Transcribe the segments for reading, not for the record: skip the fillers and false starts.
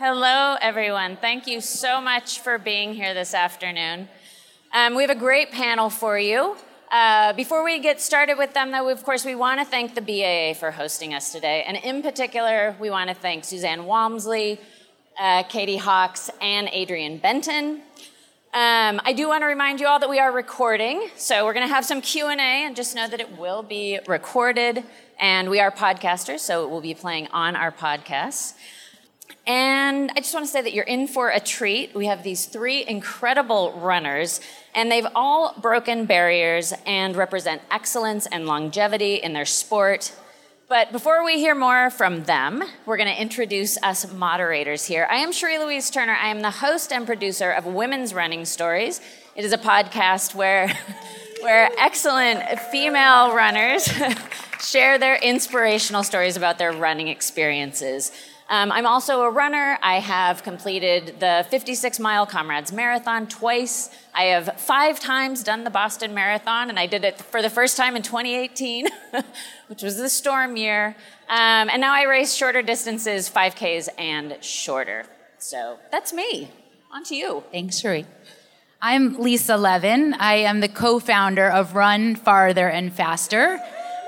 Hello, everyone. Thank you so much for being here this afternoon. We have a great panel for you. Before we get started with them, though, of course, we want to thank the BAA for hosting us today. And in particular, we want to thank Suzanne Walmsley, Katie Hawks, and Adrian Benton. I do want to remind you all that we are recording, so we're going to have some Q&A, and just know that it will be recorded, and we are podcasters, so it will be playing on our podcasts. And I just want to say that you're in for a treat. We have these three incredible runners, and they've all broken barriers and represent excellence and longevity in their sport. But before we hear more from them, we're going to introduce us moderators here. I am Cherie Louise Turner. I am the host and producer of Women's Running Stories. It is a podcast where excellent female runners share their inspirational stories about their running experiences. I'm also a runner. I have completed the 56-mile Comrades Marathon twice. I have 5 times done the Boston Marathon, and I did it for the first time in 2018, which was the storm year. And now I race shorter distances, 5Ks and shorter. So that's me. On to you. Thanks, Cherie. I'm Lisa Levin. I am the co-founder of Run Farther and Faster.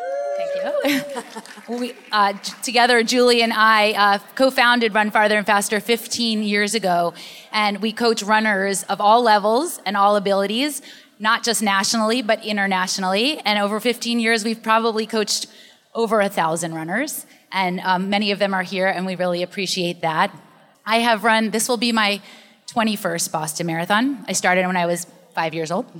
Together, Julie and I co-founded Run Farther and Faster 15 years ago, and we coach runners of all levels and all abilities, not just nationally, but internationally. And over 15 years, we've probably coached over 1,000 runners, and many of them are here, and we really appreciate that. I have run, this will be my 21st Boston Marathon. I started when I was 5 years old.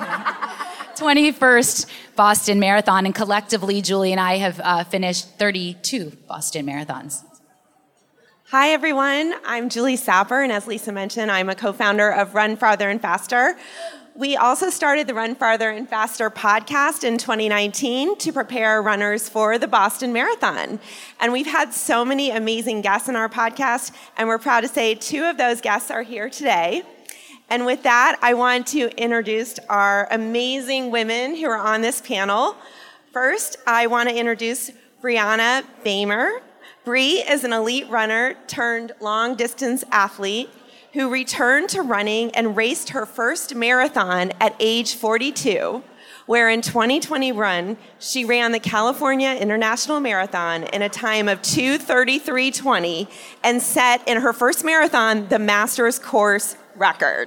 21st Boston Marathon, and collectively, Julie and I have finished 32 Boston Marathons. Hi, everyone. I'm Julie Sapper, and as Lisa mentioned, I'm a co-founder of Run Farther and Faster. We also started the Run Farther and Faster podcast in 2019 to prepare runners for the Boston Marathon. And we've had so many amazing guests on our podcast, and we're proud to say 2 of those guests are here today. And with that, I want to introduce our amazing women who are on this panel. First, I want to introduce Brianna Bamer. Bree is an elite runner turned long-distance athlete who returned to running and raced her first marathon at age 42, where in 2021, she ran the California International Marathon in a time of 2:33:20 and set in her first marathon the Masters course record.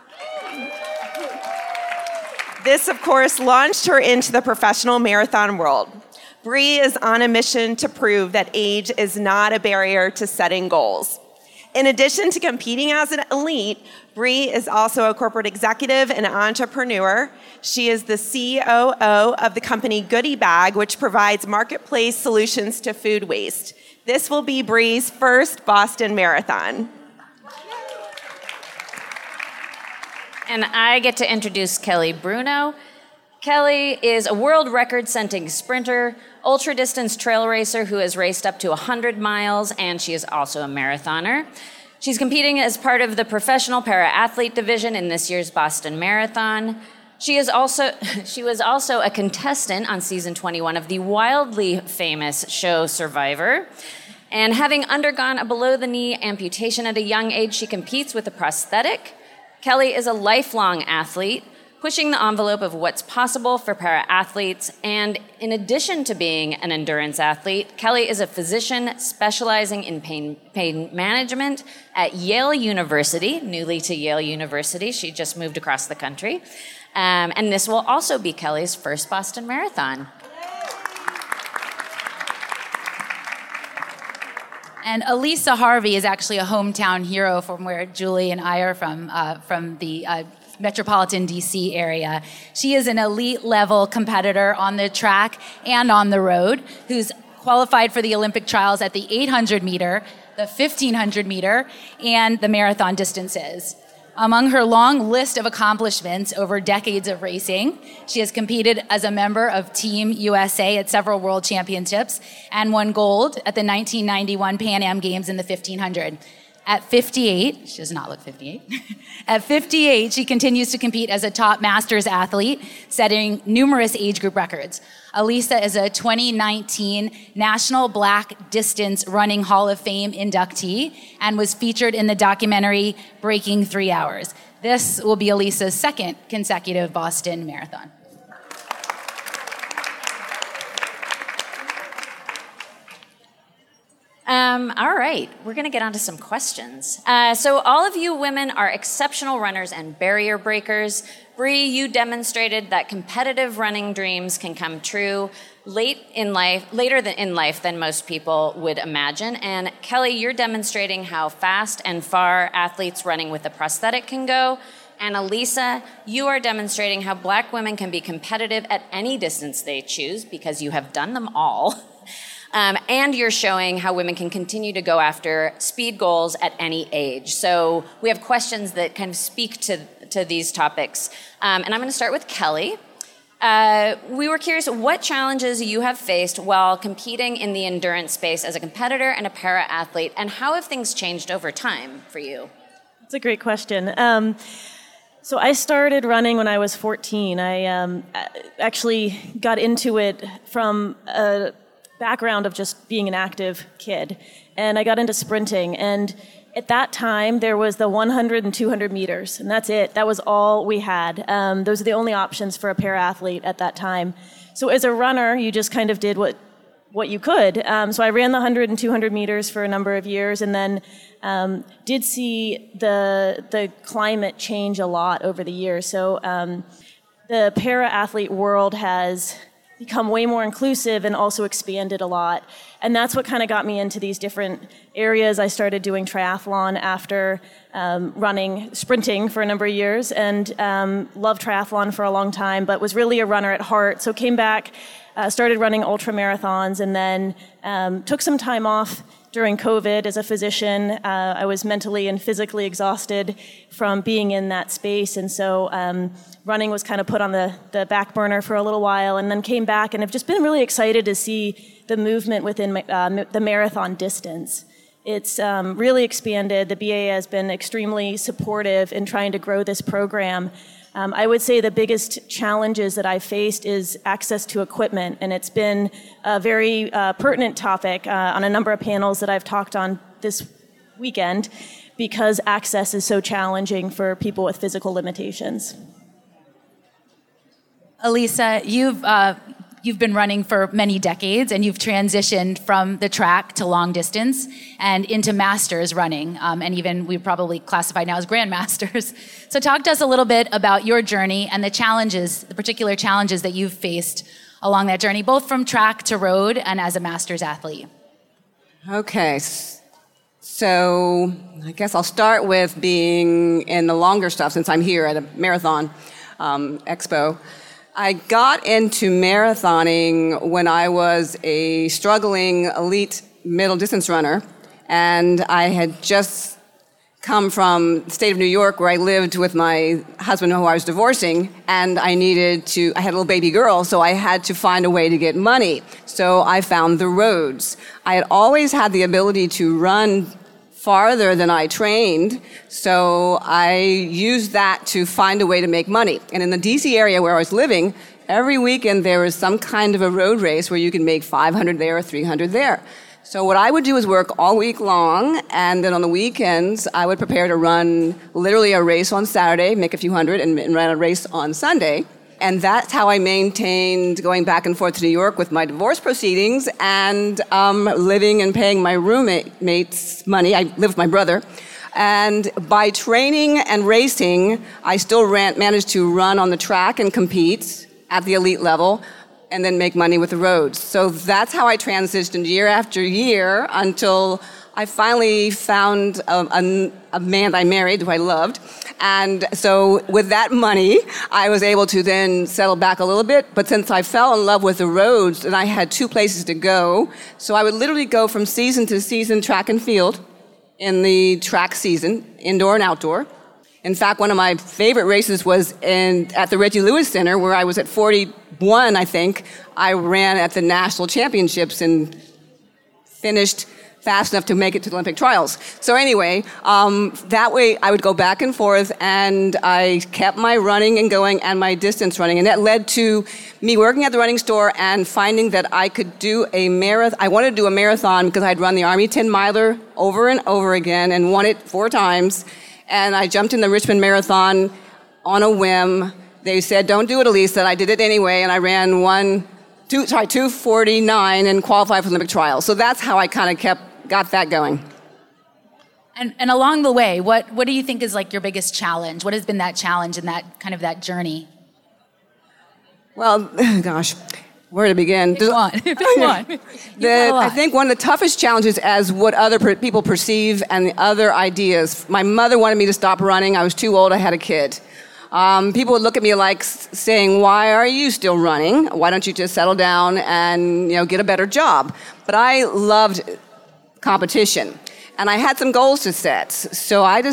This, of course, launched her into the professional marathon world. Bree is on a mission to prove that age is not a barrier to setting goals. In addition to competing as an elite, Bree is also a corporate executive and entrepreneur. She is the COO of the company Goodie Bag, which provides marketplace solutions to food waste. This will be Bree's first Boston Marathon. And I get to introduce Kelly Bruno. Kelly is a world record-setting sprinter, ultra-distance trail racer who has raced up to 100 miles, and she is also a marathoner. She's competing as part of the professional para-athlete division in this year's Boston Marathon. She was also a contestant on season 21 of the wildly famous show Survivor. And having undergone a below-the-knee amputation at a young age, she competes with a prosthetic. Kelly is a lifelong athlete, pushing the envelope of what's possible for para-athletes. And in addition to being an endurance athlete, Kelly is a physician specializing in pain management at Yale University, newly to Yale University. She just moved across the country. And this will also be Kelly's first Boston Marathon. And Elisa Harvey is actually a hometown hero from where Julie and I are from the metropolitan DC area. She is an elite level competitor on the track and on the road who's qualified for the Olympic trials at the 800 meter, the 1500 meter, and the marathon distances. Among her long list of accomplishments over decades of racing, she has competed as a member of Team USA at several world championships and won gold at the 1991 Pan Am Games in the 1500. At 58, she does not look 58. At 58, she continues to compete as a top masters athlete, setting numerous age group records. Alisa is a 2019 National Black Distance Running Hall of Fame inductee and was featured in the documentary Breaking 3 Hours. This will be Alisa's second consecutive Boston Marathon. All right, we're going to get on to some questions. So all of you women are exceptional runners and barrier breakers. Bree, you demonstrated that competitive running dreams can come true later in life than most people would imagine. And Kelly, you're demonstrating how fast and far athletes running with a prosthetic can go. And Alisa, you are demonstrating how Black women can be competitive at any distance they choose because you have done them all. And you're showing how women can continue to go after speed goals at any age. So we have questions that kind of speak to these topics. And I'm going to start with Kelly. We were curious what challenges you have faced while competing in the endurance space as a competitor and a para-athlete, and how have things changed over time for you? That's a great question. So I started running when I was 14. I actually got into it from a background of just being an active kid. And I got into sprinting. And at that time, there was the 100 and 200 meters. And that's it. That was all we had. Those are the only options for a para-athlete at that time. So as a runner, you just kind of did what you could. So I ran the 100 and 200 meters for a number of years, and then did see the climate change a lot over the years. So the para-athlete world has become way more inclusive and also expanded a lot. And that's what kind of got me into these different areas. I started doing triathlon after sprinting for a number of years, and loved triathlon for a long time, but was really a runner at heart. So came back, started running ultra marathons, and then took some time off during COVID as a physician. I was mentally and physically exhausted from being in that space, and so running was kind of put on the back burner for a little while, and then came back, and I've just been really excited to see the movement within the marathon distance. It's really expanded. The BAA has been extremely supportive in trying to grow this program. I would say the biggest challenges that I've faced is access to equipment, and it's been a very pertinent topic on a number of panels that I've talked on this weekend, because access is so challenging for people with physical limitations. Alisa, you've been running for many decades, and you've transitioned from the track to long distance and into masters running, and even we probably classify now as grandmasters. So talk to us a little bit about your journey and the particular challenges that you've faced along that journey, both from track to road and as a masters athlete. Okay, so I guess I'll start with being in the longer stuff since I'm here at a marathon expo. I got into marathoning when I was a struggling elite middle distance runner, and I had just come from the state of New York where I lived with my husband who I was divorcing, and I had a little baby girl, so I had to find a way to get money. So I found the roads. I had always had the ability to run farther than I trained, so I used that to find a way to make money. And in the DC area where I was living, every weekend there was some kind of a road race where you could make 500 there or 300 there. So what I would do is work all week long, and then on the weekends I would prepare to run literally a race on Saturday, make a few hundred, and run a race on Sunday. And that's how I maintained going back and forth to New York with my divorce proceedings and living and paying my roommates money. I lived with my brother. And by training and racing, I still managed to run on the track and compete at the elite level and then make money with the roads. So that's how I transitioned year after year until I finally found a man I married who I loved. And so with that money, I was able to then settle back a little bit. But since I fell in love with the roads, and I had two places to go, so I would literally go from season to season, track and field, in the track season, indoor and outdoor. In fact, one of my favorite races was at the Reggie Lewis Center, where I was at 41, I think. I ran at the national championships and finished fast enough to make it to the Olympic trials. So anyway, that way I would go back and forth, and I kept my running and going and my distance running. And that led to me working at the running store and finding that I could do a marathon. I wanted to do a marathon because I'd run the Army 10-miler over and over again and won it 4 times. And I jumped in the Richmond Marathon on a whim. They said, don't do it, Elise. And I did it anyway, and I ran 2:49 and qualified for Olympic trials. So that's how I kind of got that going. And along the way, what do you think is like your biggest challenge? What has been that challenge and that kind of that journey? Well, gosh, where to begin? Pick one. I think one of the toughest challenges is what other people perceive and the other ideas. My mother wanted me to stop running. I was too old. I had a kid. People would look at me like saying, why are you still running? Why don't you just settle down and get a better job? But I loved competition, and I had some goals to set. So I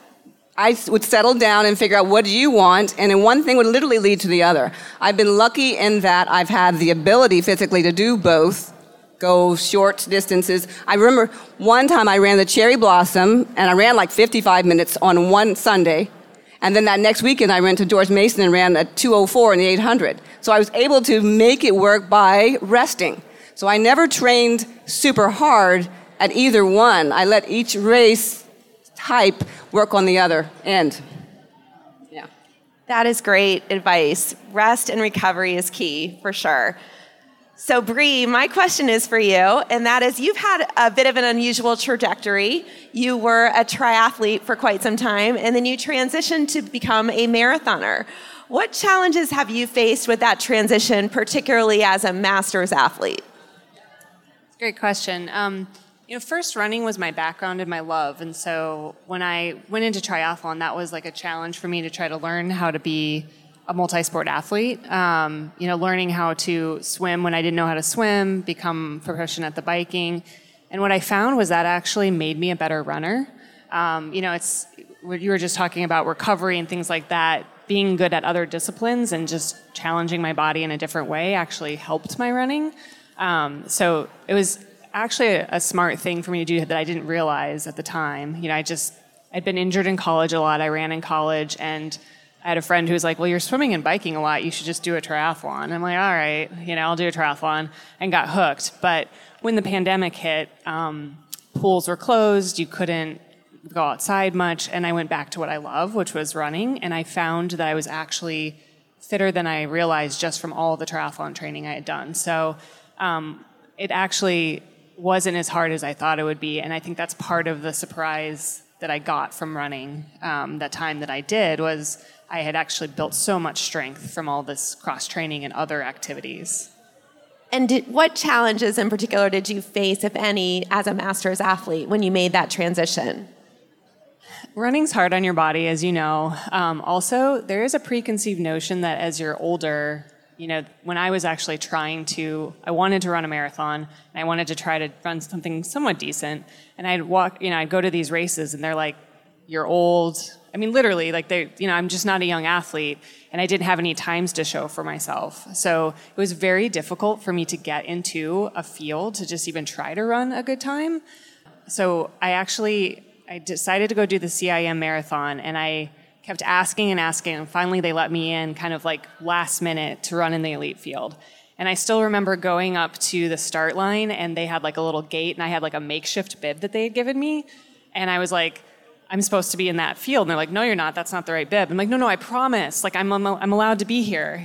would settle down and figure out, what do you want? And then one thing would literally lead to the other. I've been lucky in that I've had the ability physically to do both, go short distances. I remember one time I ran the Cherry Blossom, and I ran like 55 minutes on one Sunday. And then that next weekend, I went to George Mason and ran a 2:04 in the 800. So I was able to make it work by resting. So I never trained super hard at either one. I let each race type work on the other end. Yeah. That is great advice. Rest and recovery is key, for sure. So Bree, my question is for you, and that is, you've had a bit of an unusual trajectory. You were a triathlete for quite some time, and then you transitioned to become a marathoner. What challenges have you faced with that transition, particularly as a masters athlete? It's a great question. First running was my background and my love, and so when I went into triathlon, that was like a challenge for me to try to learn how to be a multi-sport athlete. Learning how to swim when I didn't know how to swim, become proficient at the biking, and what I found was that actually made me a better runner. It's what you were just talking about, recovery and things like that. Being good at other disciplines and just challenging my body in a different way actually helped my running. So it was actually a smart thing for me to do that I didn't realize at the time. I'd been injured in college a lot. I ran in college, and I had a friend who was like, well, you're swimming and biking a lot. You should just do a triathlon. And I'm like, all right, I'll do a triathlon, and got hooked. But when the pandemic hit, pools were closed. You couldn't go outside much. And I went back to what I love, which was running. And I found that I was actually fitter than I realized just from all the triathlon training I had done. So it actually wasn't as hard as I thought it would be. And I think that's part of the surprise that I got from running that time that I did, was I had actually built so much strength from all this cross-training and other activities. And what challenges in particular did you face, if any, as a masters athlete when you made that transition? Running's hard on your body, as you know. Also, there is a preconceived notion that as you're older, when I was actually I wanted to run a marathon, and I wanted to try to run something somewhat decent, and I'd go to these races, and they're like, you're old. I mean, literally, like I'm just not a young athlete, and I didn't have any times to show for myself. So it was very difficult for me to get into a field to just even try to run a good time. So I decided to go do the CIM marathon, and I kept asking, and finally they let me in kind of like last minute to run in the elite field. And I still remember going up to the start line, and they had like a little gate, and I had like a makeshift bib that they had given me. And I was like, I'm supposed to be in that field. And they're like, no, you're not. That's not the right bib. I'm like, no, I promise. Like, I'm allowed to be here,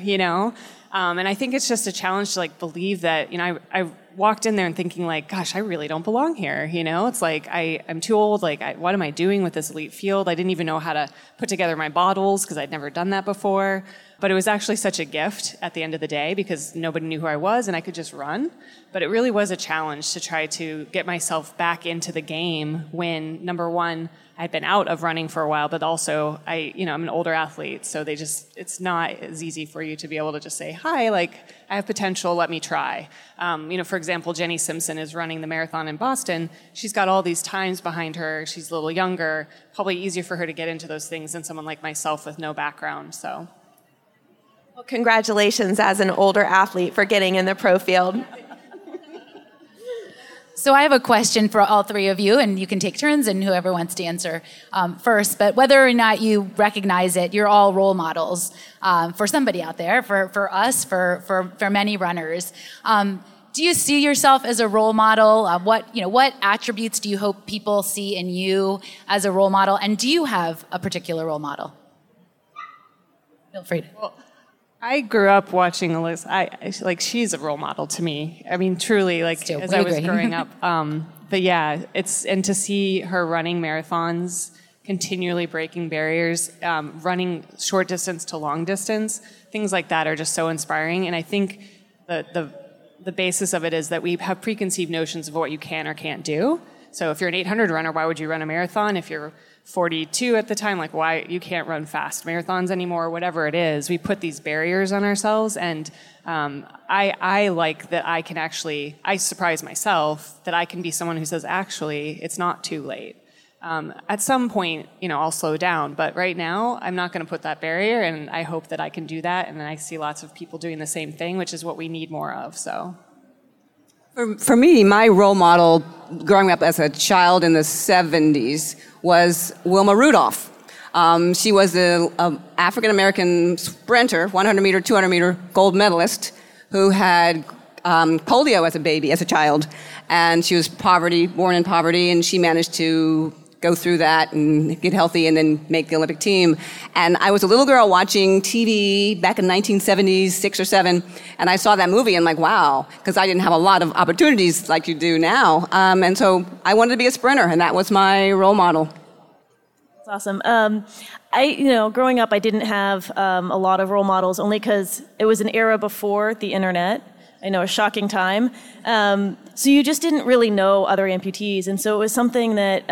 And I think it's just a challenge to like believe that, I walked in there and thinking like, gosh, I really don't belong here. It's like, I'm too old. Like, what am I doing with this elite field? I didn't even know how to put together my bottles because I'd never done that before. But it was actually such a gift at the end of the day because nobody knew who I was and I could just run. But it really was a challenge to try to get myself back into the game when, number one, I'd been out of running for a while, but also I'm an older athlete, so it's not as easy for you to be able to just say, hi, like, I have potential, let me try. For example, Jenny Simpson is running the marathon in Boston. She's got all these times behind her. She's a little younger, probably easier for her to get into those things than someone like myself with no background, so. Well, congratulations as an older athlete for getting in the pro field. So I have a question for all three of you, and you can take turns, and whoever wants to answer first. But whether or not you recognize it, you're all role models for somebody out there, for us, for many runners. Do you see yourself as a role model? What attributes do you hope people see in you as a role model? And do you have a particular role model? Feel free to. Well, I grew up watching Alyssa. She's a role model to me. I mean, truly, as I was growing up. But yeah, and to see her running marathons, continually breaking barriers, running short distance to long distance, things like that are just so inspiring. And I think the basis of it is that we have preconceived notions of what you can or can't do. So if you're an 800 runner, why would you run a marathon? If you're 42 at the time, why you can't run fast marathons anymore, whatever it is. We put these barriers on ourselves, and I like that I surprise myself that I can be someone who says, actually, it's not too late. At some point, I'll slow down, but right now, I'm not going to put that barrier, and I hope that I can do that, and then I see lots of people doing the same thing, which is what we need more of, so. For me, my role model growing up as a child in the 70s was Wilma Rudolph. She was an African-American sprinter, 100-meter, 200-meter gold medalist who had polio as a baby, as a child. And she was born in poverty, and she managed to go through that and get healthy and then make the Olympic team. And I was a little girl watching TV back in 1970s, 6 or 7, and I saw that movie and wow, because I didn't have a lot of opportunities like you do now. And so I wanted to be a sprinter, and that was my role model. That's awesome. Growing up, I didn't have a lot of role models, only because it was an era before the internet. I know, a shocking time. So you just didn't really know other amputees, and so it was something that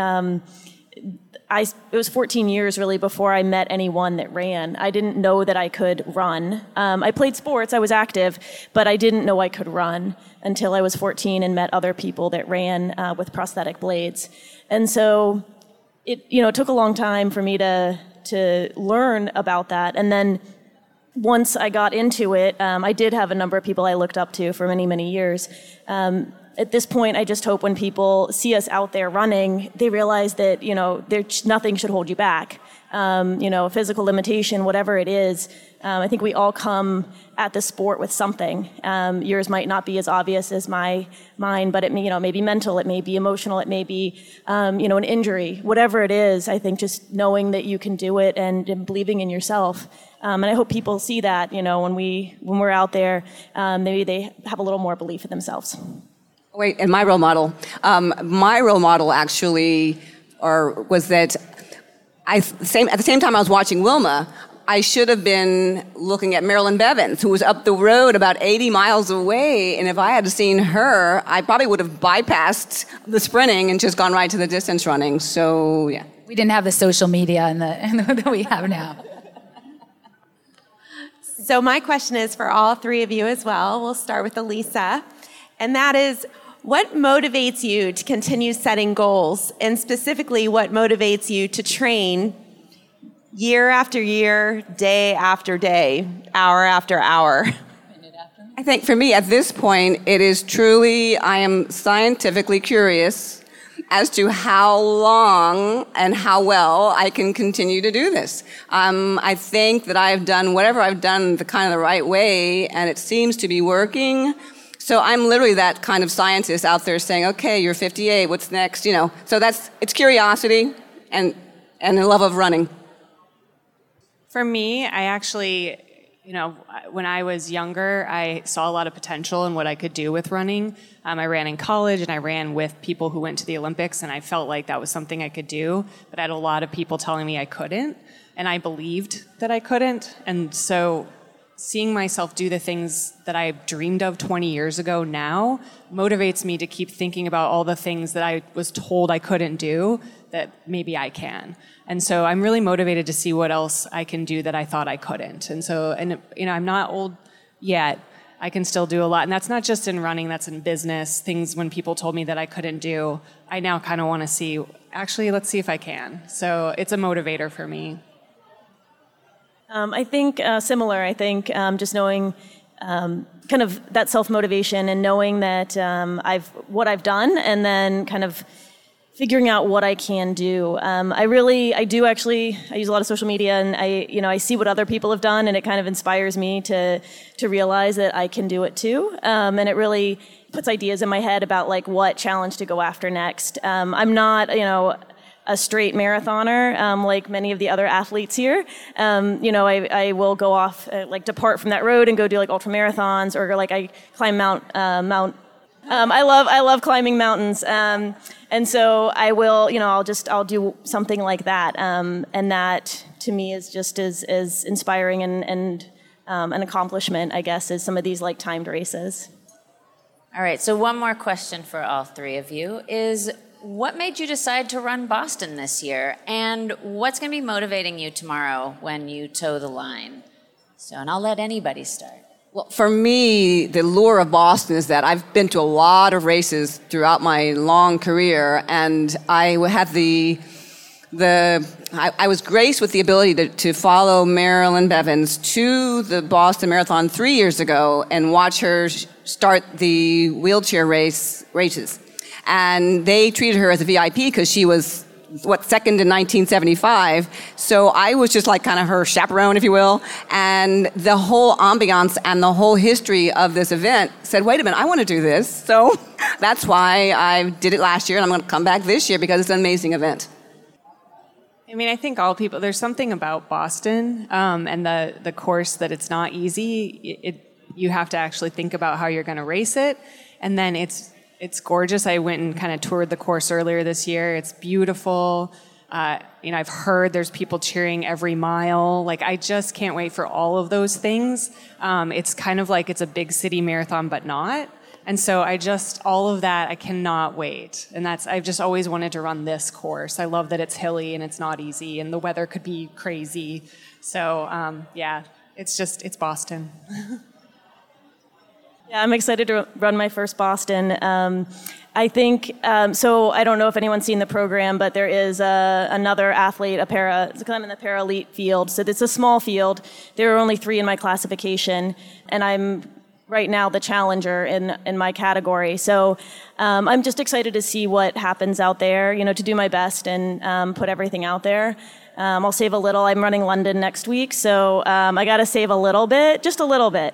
it was 14 years really before I met anyone that ran. I didn't know that I could run. I played sports, I was active, but I didn't know I could run until I was 14 and met other people that ran with prosthetic blades. And so it took a long time for me to learn about that. And then once I got into it, I did have a number of people I looked up to for many, many years. At this point, I just hope when people see us out there running, they realize that, nothing should hold you back. A physical limitation, whatever it is. I think we all come at the sport with something. Yours might not be as obvious as mine, but it may be mental, it may be emotional, it may be, an injury. Whatever it is, I think just knowing that you can do it and believing in yourself. And I hope people see that, when we're out there, maybe they have a little more belief in themselves. Wait, and my role model. My role model actually was that at the same time I was watching Wilma, I should have been looking at Marilyn Bevins, who was up the road about 80 miles away. And if I had seen her, I probably would have bypassed the sprinting and just gone right to the distance running. So, yeah. We didn't have the social media that we have now. So my question is for all three of you as well. We'll start with Elisa. And that is, what motivates you to continue setting goals? And specifically, what motivates you to train year after year, day after day, hour after hour? I think for me, at this point, it is truly, I am scientifically curious as to how long and how well I can continue to do this. I think that I've done whatever I've done the right way, and it seems to be working. So I'm literally that kind of scientist out there saying, okay, you're 58, what's next? So it's curiosity and a love of running. For me, I actually, when I was younger, I saw a lot of potential in what I could do with running. I ran in college and I ran with people who went to the Olympics, and I felt like that was something I could do, but I had a lot of people telling me I couldn't, and I believed that I couldn't. And so seeing myself do the things that I dreamed of 20 years ago now motivates me to keep thinking about all the things that I was told I couldn't do that maybe I can. And so I'm really motivated to see what else I can do that I thought I couldn't. And so, I'm not old yet. I can still do a lot. And that's not just in running, that's in business. Things when people told me that I couldn't do, I now kind of want to see, actually, let's see if I can. So it's a motivator for me. I think similar. I think just knowing kind of that self-motivation and knowing that what I've done, and then kind of figuring out what I can do. I use a lot of social media, and I see what other people have done, and it kind of inspires me to realize that I can do it too. And it really puts ideas in my head about like what challenge to go after next. I'm not, a straight marathoner like many of the other athletes here. I will go off, depart from that road and go do like ultra marathons, or like I climb Mount. I love climbing mountains, and so I will. I'll do something like that, and that to me is just as inspiring and an accomplishment, I guess, as some of these like timed races. All right, so one more question for all three of you is, what made you decide to run Boston this year? And what's going to be motivating you tomorrow when you toe the line? And I'll let anybody start. Well, for me, the lure of Boston is that I've been to a lot of races throughout my long career, and I had I was graced with the ability to follow Marilyn Bevans to the Boston Marathon 3 years ago and watch her start the wheelchair races. And they treated her as a VIP because she was, second in 1975. So I was just like kind of her chaperone, if you will. And the whole ambiance and the whole history of this event said, wait a minute, I want to do this. So that's why I did it last year, and I'm going to come back this year because it's an amazing event. I mean, I think all people, there's something about Boston and the course that it's not easy. You have to actually think about how you're going to race it. And then it's gorgeous. I went and kind of toured the course earlier this year. It's beautiful. I've heard there's people cheering every mile. Like, I just can't wait for all of those things. It's kind of like it's a big city marathon, but not. And so all of that, I cannot wait. And I've just always wanted to run this course. I love that it's hilly and it's not easy and the weather could be crazy. So, it's Boston. Yeah, I'm excited to run my first Boston. I think, so I don't know if anyone's seen the program, but there is another athlete, it's kind of in the para-elite field. So it's a small field. There are only 3 in my classification, and I'm right now the challenger in my category. So I'm just excited to see what happens out there, to do my best and put everything out there. I'll save a little. I'm running London next week, so I got to save a little bit, just a little bit,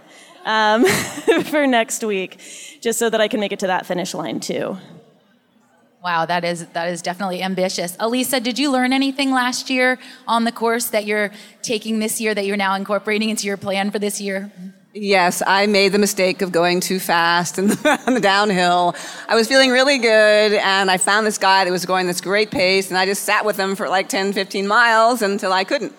for next week, just so that I can make it to that finish line too. Wow, that is definitely ambitious. Elisa, did you learn anything last year on the course that you're taking this year that you're now incorporating into your plan for this year? Yes, I made the mistake of going too fast on the downhill. I was feeling really good, and I found this guy that was going this great pace, and I just sat with him for like 10, 15 miles until I couldn't.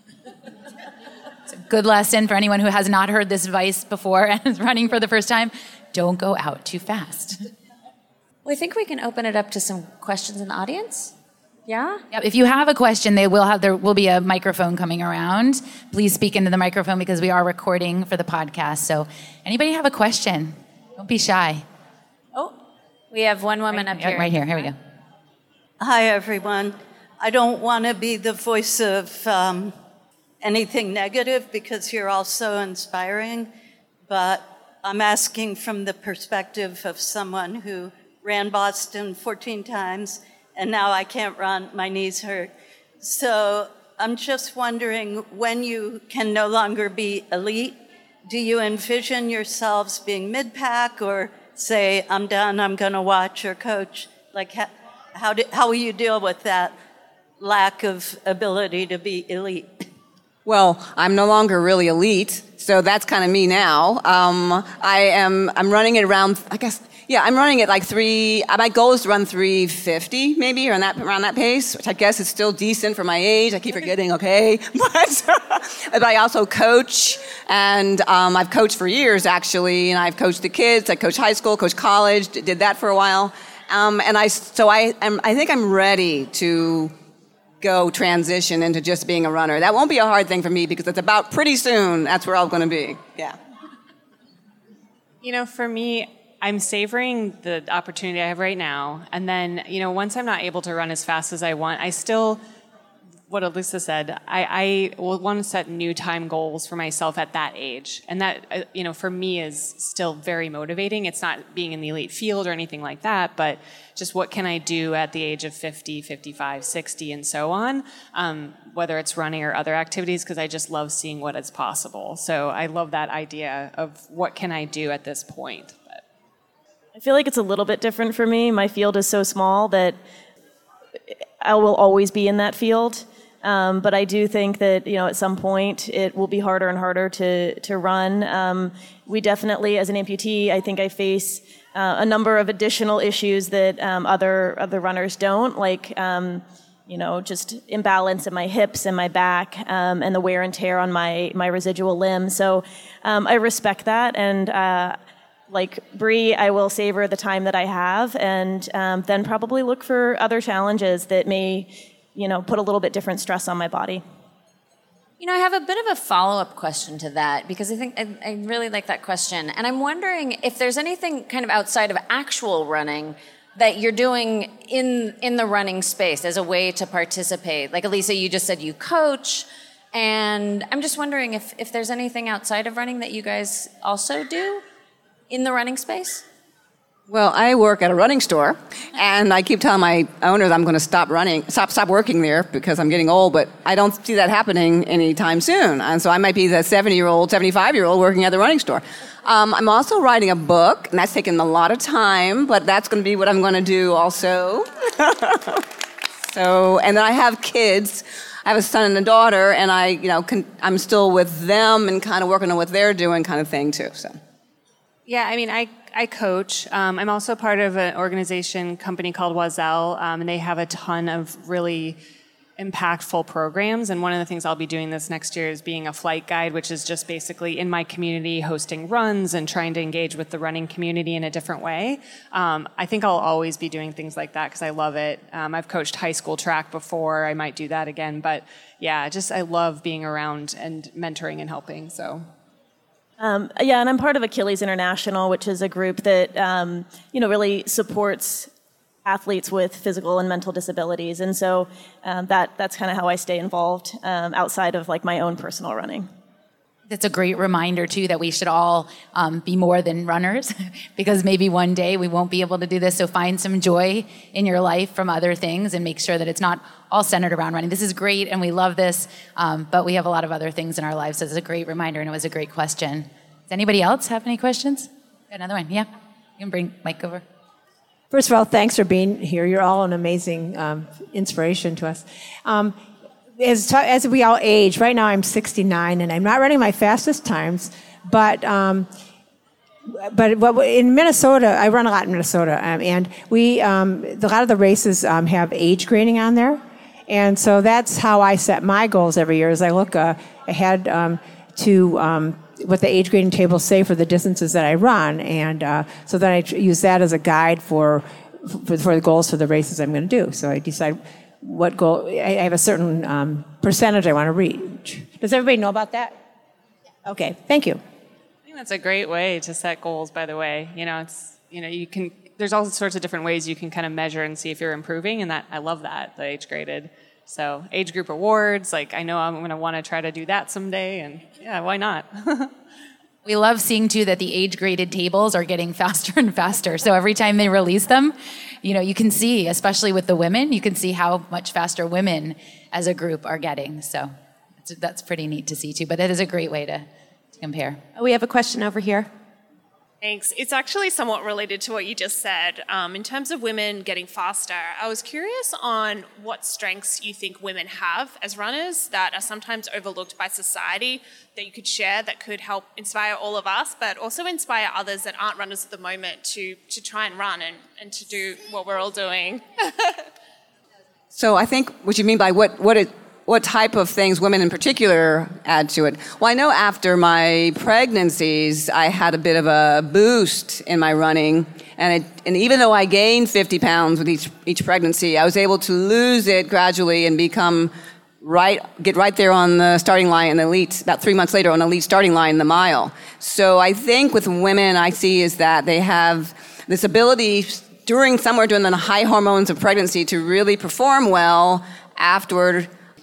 It's a good lesson for anyone who has not heard this advice before and is running for the first time. Don't go out too fast. Well, I think we can open it up to some questions in the audience. Yeah? Yep, if you have a question, there will be a microphone coming around. Please speak into the microphone because we are recording for the podcast. So anybody have a question? Don't be shy. Oh, we have one woman up here. Right here. Here we go. Hi, everyone. I don't want to be the voice of anything negative because you're all so inspiring, but I'm asking from the perspective of someone who ran Boston 14 times, and now I can't run, my knees hurt. So I'm just wondering, when you can no longer be elite, do you envision yourselves being mid-pack, or say, I'm done, I'm gonna watch or coach? Like, how will you deal with that lack of ability to be elite? Well, I'm no longer really elite, so that's kind of me now. I'm running it around, I'm running it like my goal is to run 350 maybe, around that pace, which I guess is still decent for my age. I keep forgetting, okay? But I also coach, and I've coached for years actually, and I've coached the kids. I coached high school, coached college, did that for a while. And I think I'm ready to go transition into just being a runner. That won't be a hard thing for me because it's about pretty soon, that's where I'm going to be. Yeah. For me, I'm savoring the opportunity I have right now. And then, once I'm not able to run as fast as I want, I still what Elisa said. I will want to set new time goals for myself at that age. And that, for me is still very motivating. It's not being in the elite field or anything like that, but just what can I do at the age of 50, 55, 60, and so on, whether it's running or other activities, because I just love seeing what is possible. So I love that idea of what can I do at this point. But I feel like it's a little bit different for me. My field is so small that I will always be in that field. But I do think that, at some point it will be harder and harder to run. We definitely, as an amputee, I think I face a number of additional issues that other runners don't, like, just imbalance in my hips and my back, and the wear and tear on my residual limb. So I respect that, and like Bree, I will savor the time that I have, and then probably look for other challenges that may put a little bit different stress on my body. I have a bit of a follow-up question to that, because I think I really like that question. And I'm wondering if there's anything kind of outside of actual running that you're doing in the running space as a way to participate. Like Elisa, you just said you coach, and I'm just wondering if there's anything outside of running that you guys also do in the running space? Well, I work at a running store, and I keep telling my owner that I'm going to stop working there because I'm getting old, but I don't see that happening anytime soon. And so I might be the 70-year-old, 75-year-old working at the running store. I'm also writing a book, and that's taken a lot of time, but that's going to be what I'm going to do also. And then I have kids. I have a son and a daughter, and I'm still with them and kind of working on what they're doing kind of thing, too. So. Yeah, I coach. I'm also part of an company called Oiselle, and they have a ton of really impactful programs. And one of the things I'll be doing this next year is being a flight guide, which is just basically in my community hosting runs and trying to engage with the running community in a different way. I think I'll always be doing things like that because I love it. I've coached high school track before. I might do that again. But yeah, I love being around and mentoring and helping. So. And I'm part of Achilles International, which is a group that, really supports athletes with physical and mental disabilities. And so that's kind of how I stay involved outside of my own personal running. That's a great reminder, too, that we should all be more than runners because maybe one day we won't be able to do this. So find some joy in your life from other things and make sure that it's not all centered around running. This is great, and we love this, but we have a lot of other things in our lives. So it's a great reminder, and it was a great question. Does anybody else have any questions? Another one, yeah. You can bring Mike over. First of all, thanks for being here. You're all an amazing inspiration to us. As we all age, right now I'm 69, and I'm not running my fastest times, but in Minnesota, I run a lot in Minnesota, and a lot of the races have age grading on there, and so that's how I set my goals every year. Is I look ahead to what the age grading tables say for the distances that I run, and so then I use that as a guide for the goals for the races I'm going to do. So I decide what goal. I have a certain percentage I want to reach. Does everybody know about that? Okay, thank you. I think that's a great way to set goals. By the way, you can. There's all sorts of different ways you can kind of measure and see if you're improving, and I love that, the age graded. So age group awards, I know I'm going to want to try to do that someday, and yeah, why not? We love seeing, too, that the age-graded tables are getting faster and faster. So every time they release them, you can see, especially with the women, you can see how much faster women as a group are getting. So that's pretty neat to see, too. But it is a great way to compare. We have a question over here. Thanks. It's actually somewhat related to what you just said. In terms of women getting faster, I was curious on what strengths you think women have as runners that are sometimes overlooked by society that you could share that could help inspire all of us, but also inspire others that aren't runners at the moment to try and run and to do what we're all doing. So I think what you mean by what type of things women in particular add to it. Well, I know after my pregnancies, I had a bit of a boost in my running. And even though I gained 50 pounds with each pregnancy, I was able to lose it gradually and get right there on the starting line in the elite, about 3 months later on the elite starting line in the mile. So I think with women I see is that they have this ability during the high hormones of pregnancy to really perform well afterward.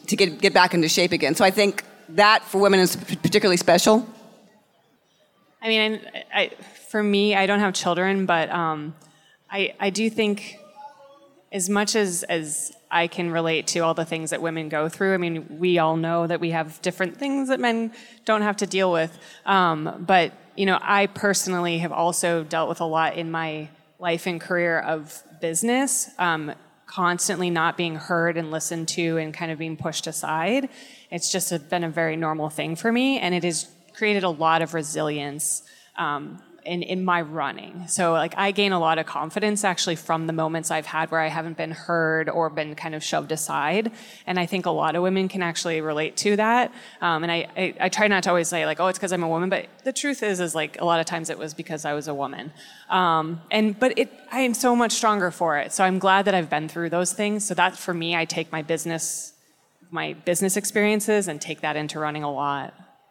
to get back into shape again. So I think that for women is particularly special. I mean, for me, I don't have children, but I do think as much as I can relate to all the things that women go through. I mean, we all know that we have different things that men don't have to deal with. But, I personally have also dealt with a lot in my life and career of business, constantly not being heard and listened to and kind of being pushed aside. It's just been a very normal thing for me, and it has created a lot of resilience in my running. So I gain a lot of confidence actually from the moments I've had where I haven't been heard or been kind of shoved aside. And I think a lot of women can actually relate to that. And I try not to always say it's because I'm a woman, but the truth is a lot of times it was because I was a woman. But I am so much stronger for it. So I'm glad that I've been through those things. So that for me, I take my business experiences and take that into running a lot.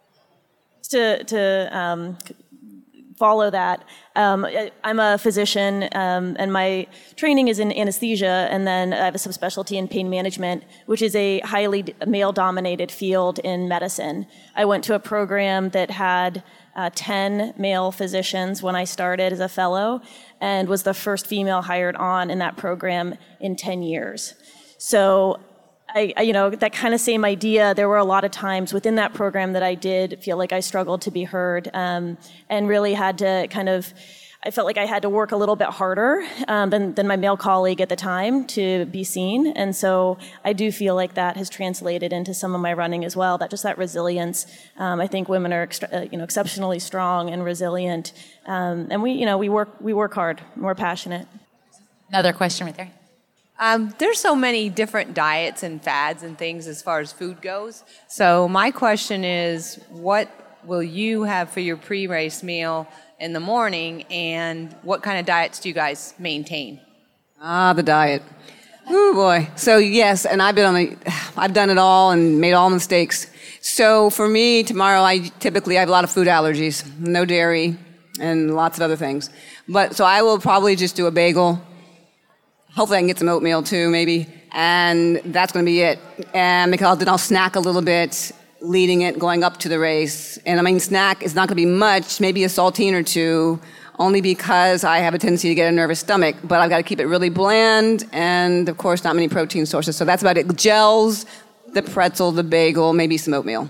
To follow that, I'm a physician, and my training is in anesthesia, and then I have a subspecialty in pain management, which is a highly male-dominated field in medicine. I went to a program that had 10 male physicians when I started as a fellow, and was the first female hired on in that program in 10 years. So that kind of same idea, there were a lot of times within that program that I did feel like I struggled to be heard, and really had to I felt like I had to work a little bit harder than my male colleague at the time to be seen. And so I do feel like that has translated into some of my running as well, that resilience. I think women are exceptionally strong and resilient, and we work hard, we're passionate. Another question right there. There's so many different diets and fads and things as far as food goes. So my question is, what will you have for your pre-race meal in the morning, and what kind of diets do you guys maintain? The diet. Oh boy. So yes, and I've done it all and made all mistakes. So for me, tomorrow I have a lot of food allergies, no dairy, and lots of other things. So I will probably just do a bagel. Hopefully I can get some oatmeal too, maybe. And that's going to be it. And then I'll snack a little bit, going up to the race. And snack is not going to be much, maybe a saltine or two, only because I have a tendency to get a nervous stomach. But I've got to keep it really bland, and of course not many protein sources. So that's about it. Gels, the pretzel, the bagel, maybe some oatmeal.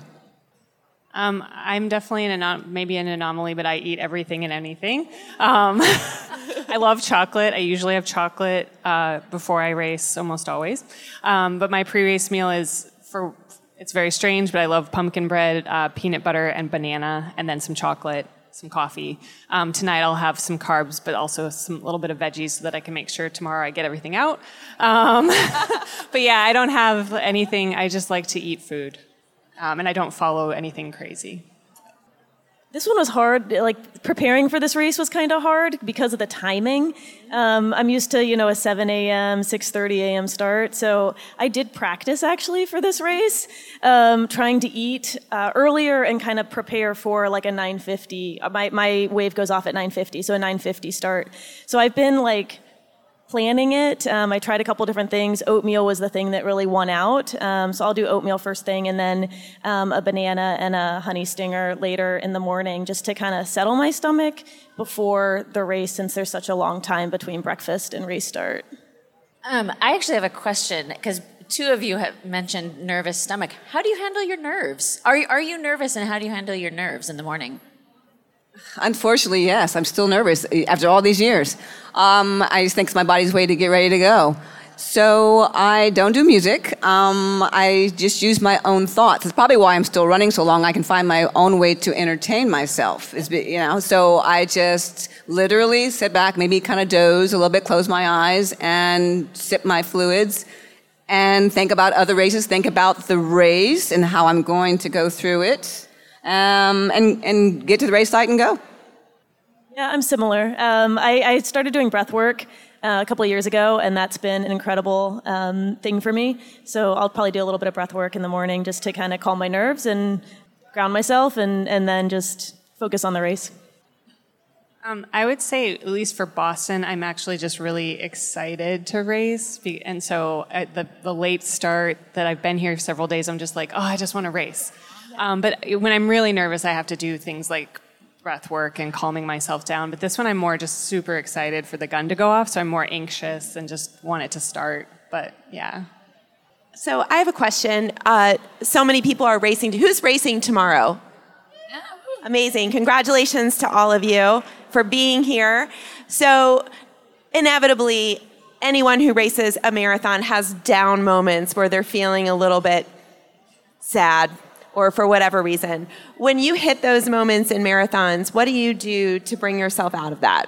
I'm definitely maybe an anomaly, but I eat everything and anything. I love chocolate. I usually have chocolate before I race, almost always. But my pre-race meal it's very strange, but I love pumpkin bread, peanut butter, and banana, and then some chocolate, some coffee. Tonight I'll have some carbs, but also some little bit of veggies so that I can make sure tomorrow I get everything out. But yeah, I don't have anything. I just like to eat food. And I don't follow anything crazy. This one was hard. Preparing for this race was kind of hard because of the timing. I'm used to, a 7 a.m., 6:30 a.m. start. So I did practice actually for this race, trying to eat earlier and kind of prepare for a 9:50. My wave goes off at 9:50, so a 9:50 start. So I've been planning it. I tried a couple different things. Oatmeal was the thing that really won out. So I'll do oatmeal first thing, and then a banana and a honey stinger later in the morning, just to kind of settle my stomach before the race, since there's such a long time between breakfast and race start. I actually have a question, because two of you have mentioned nervous stomach. How do you handle your nerves? Are you nervous, and how do you handle your nerves in the morning? Unfortunately, yes. I'm still nervous after all these years. I just think it's my body's way to get ready to go. So I don't do music. I just use my own thoughts. It's probably why I'm still running so long. I can find my own way to entertain myself. So I just literally sit back, maybe kind of doze a little bit, close my eyes, and sip my fluids, and think about other races. Think about the race and how I'm going to go through it. And get to the race site and go. Yeah, I'm similar. I started doing breath work a couple of years ago, and that's been an incredible thing for me. So I'll probably do a little bit of breath work in the morning just to kind of calm my nerves and ground myself, and then just focus on the race. I would say, at least for Boston, I'm actually just really excited to race. And so at the late start that I've been here several days, I'm just like, oh, I just want to race. But when I'm really nervous, I have to do things like breath work and calming myself down. But this one, I'm more just super excited for the gun to go off. So I'm more anxious and just want it to start. But yeah. So I have a question. So many people are racing. Who's racing tomorrow? Amazing. Congratulations to all of you for being here. So inevitably, anyone who races a marathon has down moments where they're feeling a little bit sad or for whatever reason. When you hit those moments in marathons, what do you do to bring yourself out of that?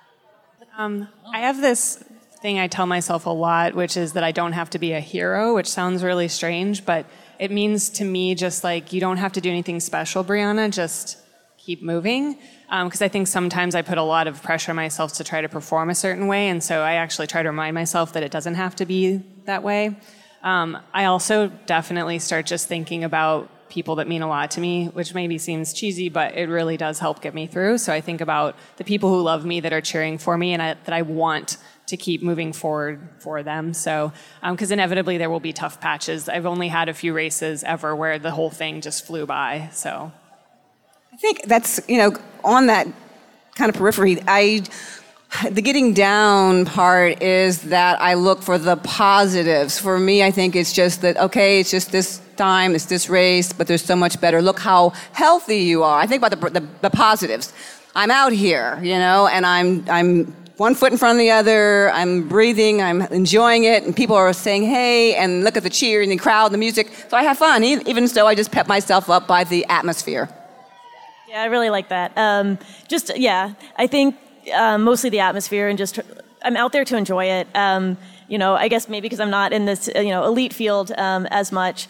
I have this thing I tell myself a lot, which is that I don't have to be a hero, which sounds really strange, but it means to me just like you don't have to do anything special, Brianna, just keep moving. Because I think sometimes I put a lot of pressure on myself to try to perform a certain way, and so I actually try to remind myself that it doesn't have to be that way. I also definitely start just thinking about people that mean a lot to me, which maybe seems cheesy, but it really does help get me through. So I think about the people who love me, that are cheering for me, and that I want to keep moving forward for them. So, because inevitably there will be tough patches. I've only had a few races ever where the whole thing just flew by, so. I think that's, on that kind of periphery, the getting down part is that I look for the positives. For me, I think it's just that, okay, it's just this time, it's this race, but there's so much better. Look how healthy you are. I think about the positives. I'm out here, and I'm one foot in front of the other, I'm breathing, I'm enjoying it, and people are saying, hey, and look at the cheer and the crowd, the music. So I have fun, even though I just pep myself up by the atmosphere. Yeah, I really like that. I think mostly the atmosphere and just, I'm out there to enjoy it. I guess maybe because I'm not in this, elite field as much.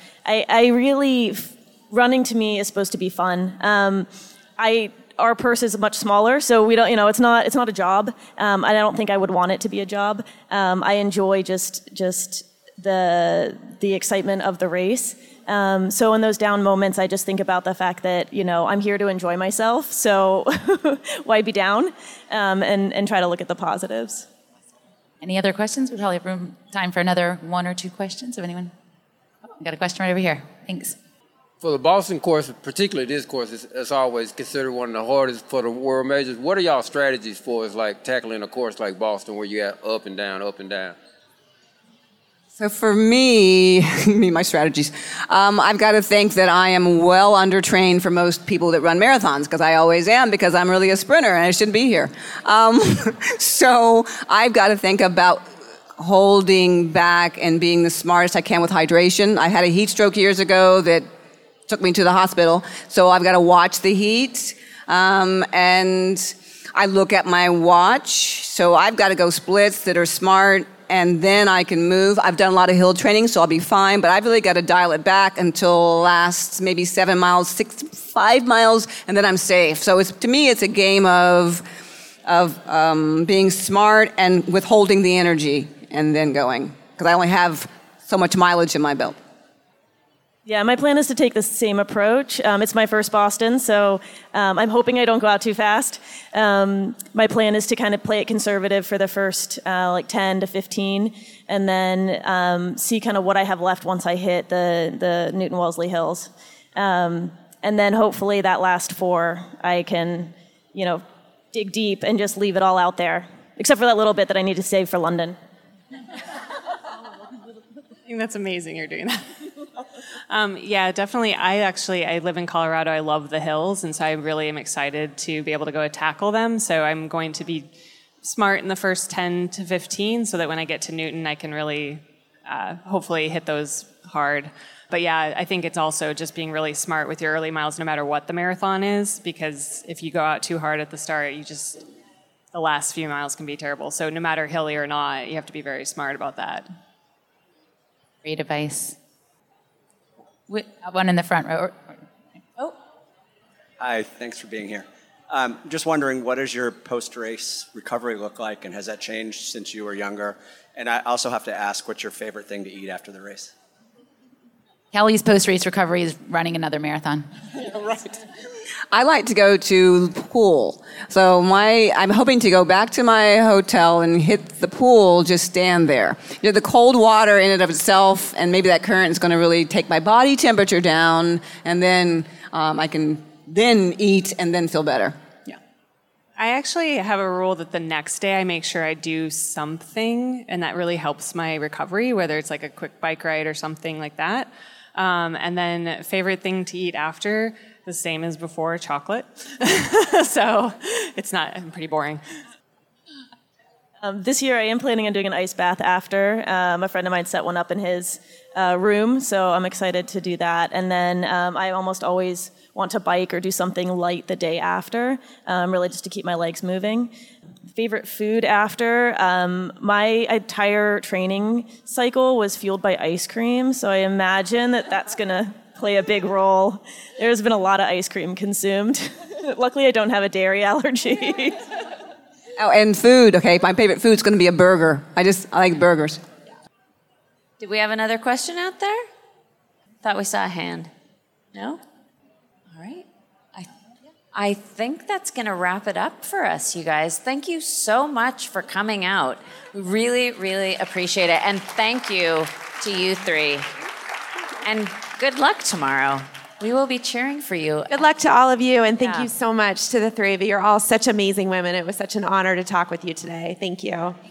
Running to me is supposed to be fun. Our purse is much smaller, so we don't, it's not a job. I don't think I would want it to be a job. I enjoy just the excitement of the race. So in those down moments, I just think about the fact that, I'm here to enjoy myself, so why be down? And try to look at the positives. Any other questions? We probably have time for another one or two questions. If anyone? I got a question right over here. Thanks. For the Boston course, particularly this course, it's always considered one of the hardest for the world majors. What are y'all strategies for tackling a course like Boston where you have up and down, up and down? So for me, my strategies, I've got to think that I am well undertrained for most people that run marathons, because I always am, because I'm really a sprinter and I shouldn't be here. So I've got to think about holding back and being the smartest I can with hydration. I had a heat stroke years ago that took me to the hospital, so I've got to watch the heat, and I look at my watch, so I've got to go splits that are smart, and then I can move. I've done a lot of hill training, so I'll be fine, but I've really got to dial it back until last maybe 7 miles, 5 miles, and then I'm safe. So to me, it's a game of being smart and withholding the energy and then going, because I only have so much mileage in my belt. Yeah, my plan is to take the same approach. It's my first Boston, so I'm hoping I don't go out too fast. My plan is to kind of play it conservative for the first 10 to 15, and then see kind of what I have left once I hit the Newton Wellesley Hills. And then hopefully that last 4, I can, dig deep and just leave it all out there, except for that little bit that I need to save for London. I think that's amazing you're doing that. Yeah, definitely. I live in Colorado. I love the hills, and so I really am excited to be able to go tackle them. So I'm going to be smart in the first 10 to 15 so that when I get to Newton, I can really hopefully hit those hard. But yeah, I think it's also just being really smart with your early miles no matter what the marathon is, because if you go out too hard at the start, the last few miles can be terrible. So no matter hilly or not, you have to be very smart about that. Great advice. One in the front row. Oh. Hi, thanks for being here. Just wondering, what does your post-race recovery look like, and has that changed since you were younger? And I also have to ask, what's your favorite thing to eat after the race? Kelly's post-race recovery is running another marathon. Right. I like to go to the pool. So I'm hoping to go back to my hotel and hit the pool, just stand there. The cold water in and of itself, and maybe that current is going to really take my body temperature down, and then I can then eat and then feel better. I actually have a rule that the next day I make sure I do something, and that really helps my recovery, whether it's like a quick bike ride or something like that. And then favorite thing to eat after, the same as before, chocolate. So I'm pretty boring. This year I am planning on doing an ice bath after. A friend of mine set one up in his room, so I'm excited to do that. And then I almost always want to bike or do something light the day after, really just to keep my legs moving. Favorite food after? My entire training cycle was fueled by ice cream, so I imagine that's going to play a big role. There's been a lot of ice cream consumed. Luckily, I don't have a dairy allergy. Oh, and food. Okay, my favorite food's going to be a burger. I like burgers. Did we have another question out there? Thought we saw a hand. No? All right. I think that's going to wrap it up for us, you guys. Thank you so much for coming out. We really, really appreciate it. And thank you to you three. And good luck tomorrow. We will be cheering for you. Good luck to all of you, and thank you so much to the three of you. You're all such amazing women. It was such an honor to talk with you today. Thank you.